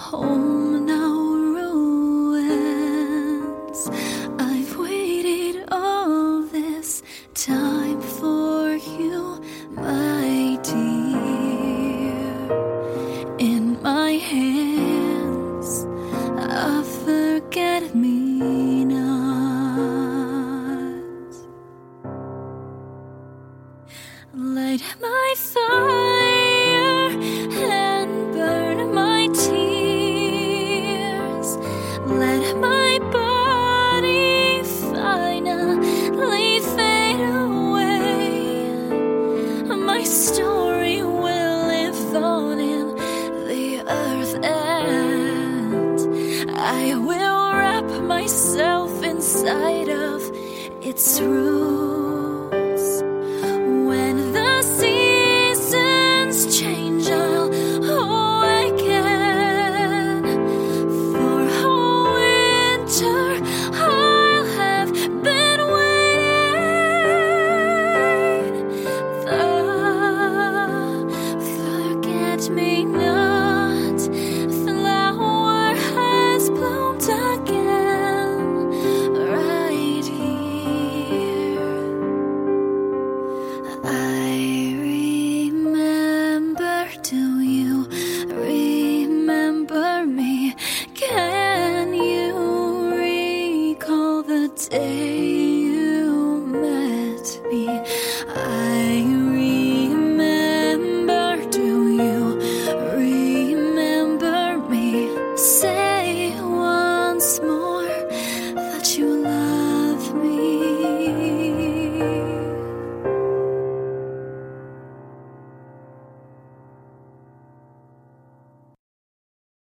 home now ruins. I've waited all this time for you, my dear. In my hands, I forget me not. Light my fire and burn my tears. Let my body finally fade away. My story will live on in the earth, and I will wrap myself inside of its roots.